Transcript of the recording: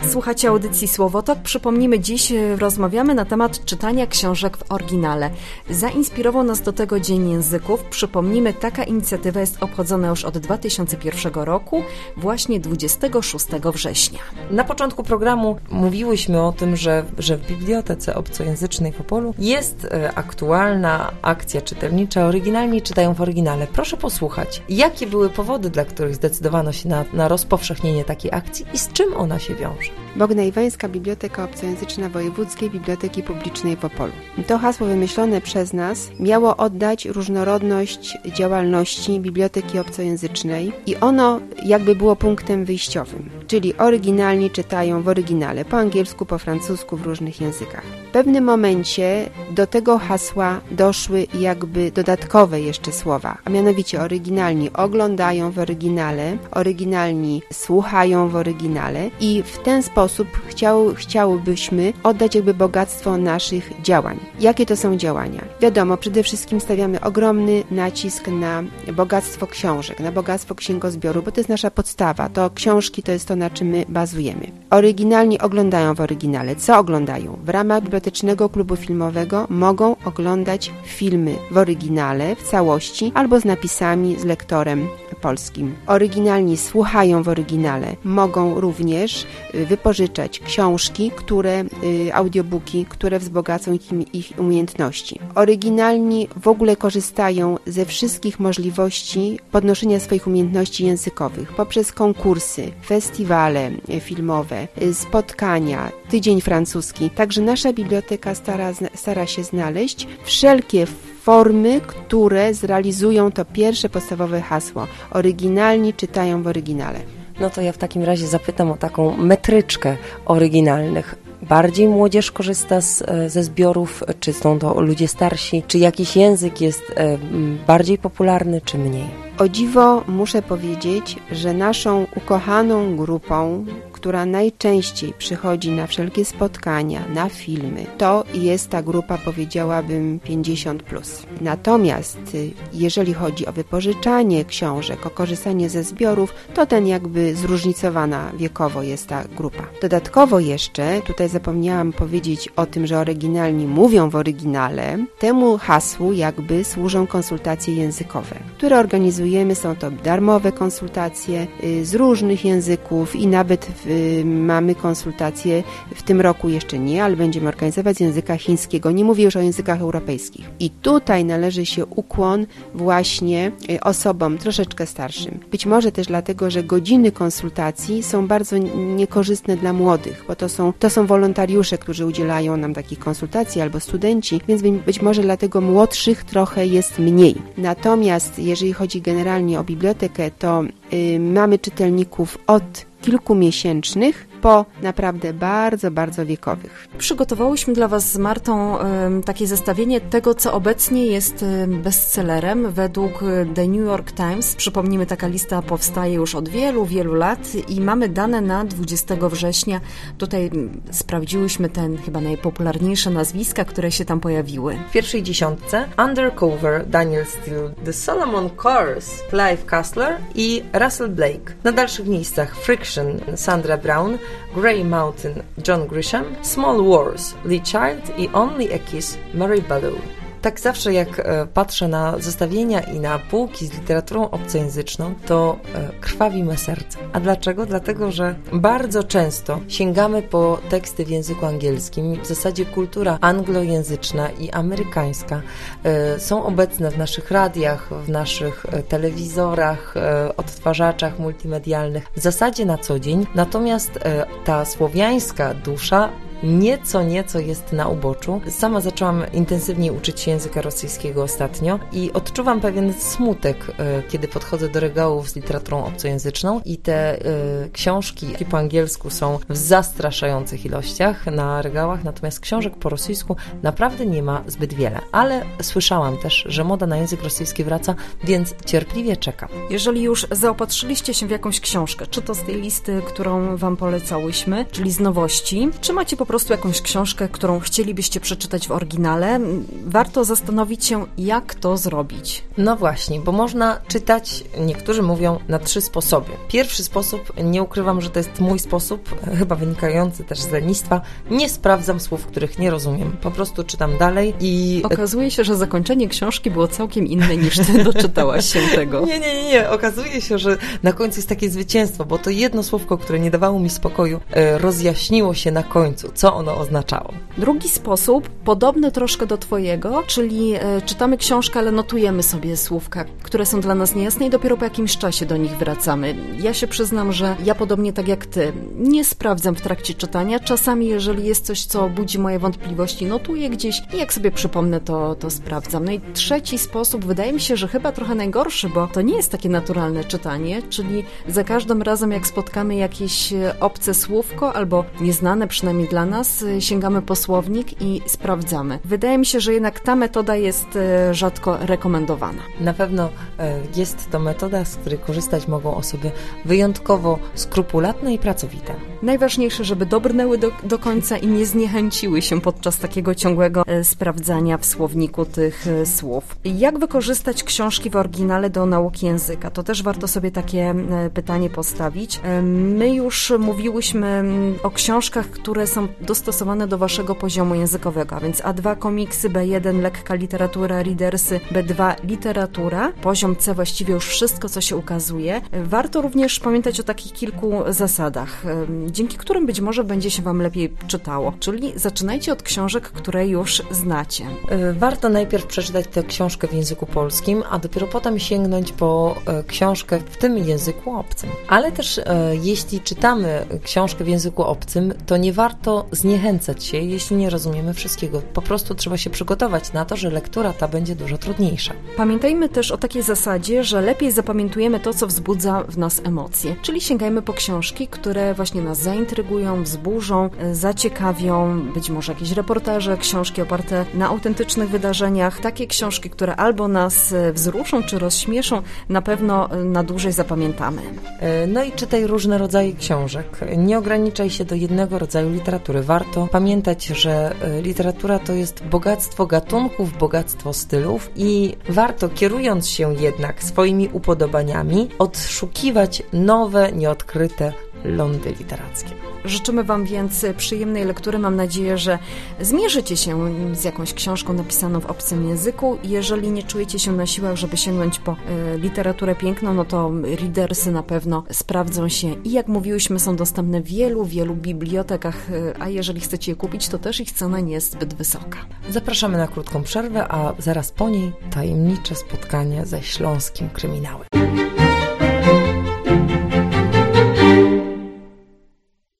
Słuchacie audycji Słowotok. Przypomnijmy, dziś rozmawiamy na temat czytania książek w oryginale. Zainspirował nas do tego Dzień Języków. Przypomnijmy, taka inicjatywa jest obchodzona już od 2001 roku, właśnie 26 września. Na początku programu mówiłyśmy o tym, że w Bibliotece Obcojęzycznej w Opolu jest aktualna akcja czytelnicza Oryginalni czytają w oryginale. Proszę posłuchać, jakie były powody, dla których zdecydowano się na rozpowszechnienie takiej akcji i z czym ona się wiąże. Bogna Iwańska, Biblioteka Obcojęzyczna Wojewódzkiej Biblioteki Publicznej w Opolu. To hasło wymyślone przez nas miało oddać różnorodność działalności Biblioteki Obcojęzycznej i ono jakby było punktem wyjściowym, czyli oryginalni czytają w oryginale, po angielsku, po francusku, w różnych językach. W pewnym momencie do tego hasła doszły jakby dodatkowe jeszcze słowa, a mianowicie oryginalni oglądają w oryginale, oryginalni słuchają w oryginale i w ten sposób chciałybyśmy oddać jakby bogactwo naszych działań. Jakie to są działania? Wiadomo, przede wszystkim stawiamy ogromny nacisk na bogactwo książek, na bogactwo księgozbioru, bo to jest nasza podstawa. To książki to jest to, na czym my bazujemy. Oryginalni oglądają w oryginale. Co oglądają? W ramach Bibliotecznego Klubu Filmowego mogą oglądać filmy w oryginale, w całości, albo z napisami, z lektorem polskim. Oryginalni słuchają w oryginale. Mogą również wypożyczać książki, audiobooki, które wzbogacą ich umiejętności. Oryginalni w ogóle korzystają ze wszystkich możliwości podnoszenia swoich umiejętności językowych poprzez konkursy, festiwale filmowe, spotkania, tydzień francuski. Także nasza biblioteka stara się znaleźć wszelkie formy, które zrealizują to pierwsze podstawowe hasło. Oryginalni czytają w oryginale. No to ja w takim razie zapytam o taką metryczkę oryginalnych. Bardziej młodzież korzysta ze zbiorów, czy są to ludzie starsi? Czy jakiś język jest bardziej popularny, czy mniej? O dziwo muszę powiedzieć, że naszą ukochaną grupą, która najczęściej przychodzi na wszelkie spotkania, na filmy, to jest ta grupa, powiedziałabym, 50+. Natomiast jeżeli chodzi o wypożyczanie książek, o korzystanie ze zbiorów, to ten jakby zróżnicowana wiekowo jest ta grupa. Dodatkowo jeszcze, tutaj zapomniałam powiedzieć o tym, że oryginalni mówią w oryginale, temu hasłu jakby służą konsultacje językowe, które organizujemy. Są to darmowe konsultacje z różnych języków i nawet mamy konsultacje w tym roku jeszcze nie, ale będziemy organizować z języka chińskiego. Nie mówię już o językach europejskich. I tutaj należy się ukłon właśnie osobom troszeczkę starszym. Być może też dlatego, że godziny konsultacji są bardzo niekorzystne dla młodych, bo to są wolontariusze, którzy udzielają nam takich konsultacji albo studenci, więc być może dlatego młodszych trochę jest mniej. Natomiast jeżeli chodzi generalnie o bibliotekę, to mamy czytelników od kilkumiesięcznych po naprawdę bardzo, bardzo wiekowych. Przygotowałyśmy dla Was z Martą takie zestawienie tego, co obecnie jest bestsellerem według The New York Times. Przypomnijmy, taka lista powstaje już od wielu, wielu lat i mamy dane na 20 września. Tutaj sprawdziłyśmy chyba najpopularniejsze nazwiska, które się tam pojawiły. W pierwszej dziesiątce Undercover, Daniel Steele, The Solomon Kors, Clive Cussler i Russell Blake. Na dalszych miejscach Friction, Sandra Brown, Grey Mountain, John Grisham, Small Wars, Lee Child i Only a Kiss, Mary Ballou. Tak zawsze jak patrzę na zestawienia i na półki z literaturą obcojęzyczną, to krwawi me serce. A dlaczego? Dlatego, że bardzo często sięgamy po teksty w języku angielskim. W zasadzie kultura anglojęzyczna i amerykańska są obecne w naszych radiach, w naszych telewizorach, odtwarzaczach multimedialnych w zasadzie na co dzień. Natomiast ta słowiańska dusza nieco jest na uboczu. Sama zaczęłam intensywnie uczyć się języka rosyjskiego ostatnio i odczuwam pewien smutek, kiedy podchodzę do regałów z literaturą obcojęzyczną i te książki po angielsku są w zastraszających ilościach na regałach, natomiast książek po rosyjsku naprawdę nie ma zbyt wiele. Ale słyszałam też, że moda na język rosyjski wraca, więc cierpliwie czekam. Jeżeli już zaopatrzyliście się w jakąś książkę, czy to z tej listy, którą Wam polecałyśmy, czyli z nowości, czy macie po prostu jakąś książkę, którą chcielibyście przeczytać w oryginale, warto zastanowić się, jak to zrobić. No właśnie, bo można czytać, niektórzy mówią, na 3 sposoby. Pierwszy sposób, nie ukrywam, że to jest mój sposób, chyba wynikający też z lenistwa, nie sprawdzam słów, których nie rozumiem. Po prostu czytam dalej i... Okazuje się, że zakończenie książki było całkiem inne niż ty doczytałaś się tego. Nie. Okazuje się, że na końcu jest takie zwycięstwo, bo to jedno słówko, które nie dawało mi spokoju, rozjaśniło się na końcu, co ono oznaczało. Drugi sposób, podobny troszkę do twojego, czyli czytamy książkę, ale notujemy sobie słówka, które są dla nas niejasne i dopiero po jakimś czasie do nich wracamy. Ja się przyznam, że ja podobnie tak jak ty, nie sprawdzam w trakcie czytania. Czasami, jeżeli jest coś, co budzi moje wątpliwości, notuję gdzieś i jak sobie przypomnę, to sprawdzam. No i trzeci sposób, wydaje mi się, że chyba trochę najgorszy, bo to nie jest takie naturalne czytanie, czyli za każdym razem, jak spotkamy jakieś obce słówko albo nieznane przynajmniej dla nas, sięgamy po słownik i sprawdzamy. Wydaje mi się, że jednak ta metoda jest rzadko rekomendowana. Na pewno jest to metoda, z której korzystać mogą osoby wyjątkowo skrupulatne i pracowite. Najważniejsze, żeby dobrnęły do końca i nie zniechęciły się podczas takiego ciągłego sprawdzania w słowniku tych słów. Jak wykorzystać książki w oryginale do nauki języka? To też warto sobie takie pytanie postawić. My już mówiłyśmy o książkach, które są dostosowane do waszego poziomu językowego, a więc A2 komiksy, B1 lekka literatura, readersy, B2 literatura, poziom C właściwie już wszystko, co się ukazuje. Warto również pamiętać o takich kilku zasadach, dzięki którym być może będzie się wam lepiej czytało. Czyli zaczynajcie od książek, które już znacie. Warto najpierw przeczytać tę książkę w języku polskim, a dopiero potem sięgnąć po książkę w tym języku obcym. Ale też jeśli czytamy książkę w języku obcym, to nie warto zniechęcać się, jeśli nie rozumiemy wszystkiego. Po prostu trzeba się przygotować na to, że lektura ta będzie dużo trudniejsza. Pamiętajmy też o takiej zasadzie, że lepiej zapamiętujemy to, co wzbudza w nas emocje. Czyli sięgajmy po książki, które właśnie nas zaintrygują, wzburzą, zaciekawią, być może jakieś reportaże, książki oparte na autentycznych wydarzeniach. Takie książki, które albo nas wzruszą, czy rozśmieszą, na pewno na dłużej zapamiętamy. No i czytaj różne rodzaje książek. Nie ograniczaj się do jednego rodzaju literatury. Warto pamiętać, że literatura to jest bogactwo gatunków, bogactwo stylów i warto, kierując się jednak swoimi upodobaniami, odszukiwać nowe, nieodkryte lądy literackie. Życzymy wam więc przyjemnej lektury. Mam nadzieję, że zmierzycie się z jakąś książką napisaną w obcym języku. Jeżeli nie czujecie się na siłach, żeby sięgnąć po literaturę piękną, no to readersy na pewno sprawdzą się i jak mówiłyśmy, są dostępne w wielu bibliotekach, a jeżeli chcecie je kupić, to też ich cena nie jest zbyt wysoka. Zapraszamy na krótką przerwę, a zaraz po niej tajemnicze spotkanie ze śląskim kryminałem.